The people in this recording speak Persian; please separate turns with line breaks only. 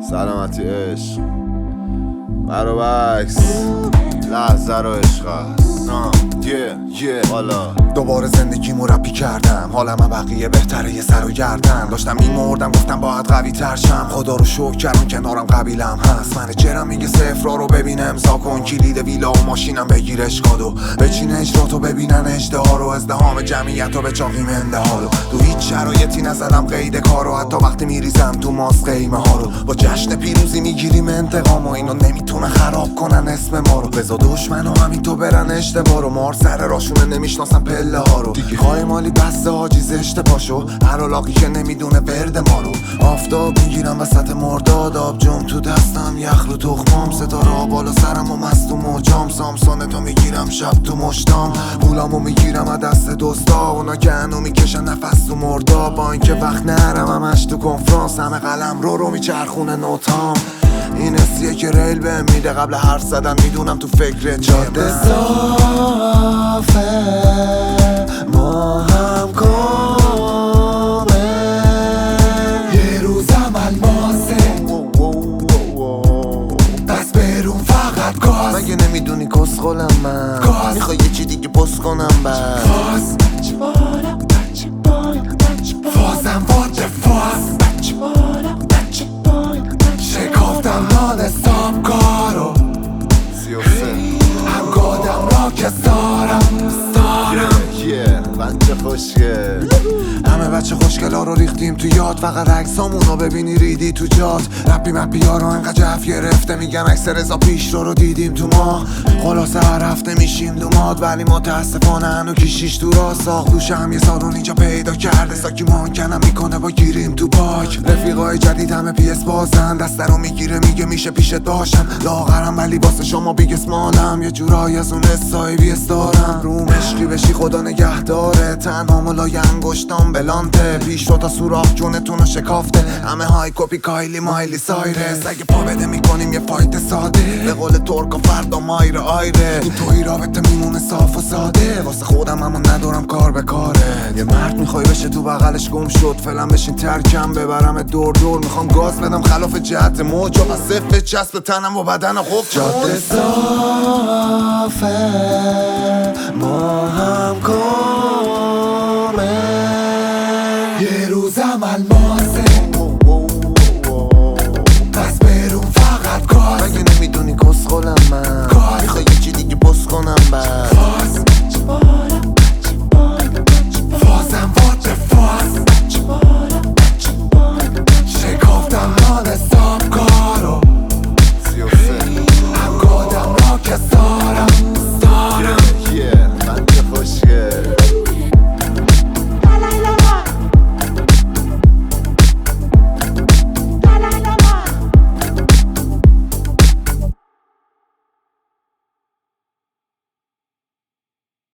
سلامتی عشق برابکس لحظه رو عشق است حالا
دوباره زندگیمو رپی کردم، حالم بقیه بهتره یه سر و گردن داشتم میمردم، گفتم باید قوی تر شم. خدا رو شکر کردم کنارم قبیلم هست. منیجرم میگه صفرا رو ببین امضا کن، کلید ویلا و ماشینم بگیرش کادو بچین اجراتو ببینن اجدها رو، ازدهام جمعیت رو به چاقی منده هالو. تو هیچ شرایطی نزدم قید کارو، حتی وقتی میریزم تو ماس قیمه ها رو. با جشن پیروزی میگیریم انتقام و اینو نمیتونه خراب کنن اسم ما رو. بزا دشمن و همین تو برن اشتباه رو، مار سر راشونه نمیشناسن پله ها رو. دیگه خواهی مالی بسته حاجیز اشتباهشو، هر علاقی که نمیدونه ورد ما رو. آفتاب میگیرم وسط مرداد، آب جم تو دستم یخ رو تخمام، ستاره بالا سرم و مستوم و جام. سامسونه تو میگیرم شب تو مشتام، پولامو میگیرم از دست دوستا، اونا که هنو میکشن نفس تو مردا. با اینکه وقت نرم همش تو کنفرانس، همه قلم رو میچرخونه نوتام. این حسیه که ریل بهم میده قبل حرف زدن، میدونم تو فکر جاده صافه ما هم کامه، یه روزم الماسه پس برون فقط گاز. مگه نمیدونی کسخولم من، میخوای یه چی دیگه پست کنم بس فاز فازم واده فاز شکافتم نان سام کارو
33
هم گادم را که سارم
بچه خوشگل.
همه بچه خوشگلا رو ریختیم تو یاد، فقط عکسامونو ببینی ریدی تو جات. رپی مپی ها رو انقدر جف گرفته، میگن عکس رضا پیش رو دیدیم تو ما. خلاصه هر هفته میشیم دوماد، ولی متاسفانه هنو کشیش تو را ساخت. دوش هم یه سالون اینجا پیدا کرده، ساکی مانکنم میکنه با گیریم تو باک. رفیقای جدید همه پیس بازن، دسته رو میگیره میگه میشه پیشت باشم. لاغرم ولی واسه شما بیگ اسمالم، یه جورایی از اون حسای بیس دارم. روم عشقی بشی خدا نگه داره، تنها ملای انگشتام بلانته. پیش رو تا سوراخ جونتون رو شکافته، همه های کپی کایلی مایلی سایرس. اگه پا بده میکنیم یه فایت ساده، به قول ترکا فردا مایره آیره. این توی رابطه میمونه صاف و ساده، واسه خودم اما ندارم کار به کاره. یه مرد میخوای بشه تو بغلش گم شد، فعلا بشین ترکم ببرم دور دور. میخوام گاز بدم خلاف جهت موج، و صفر چسب تنم و بدنم خوب جاده صافه ما هم کامه، یه روزم الماسه پس برون فقط گاز. مگه نمیدونی کسخولم من، میخوای یه چی دیگه پست کنم بس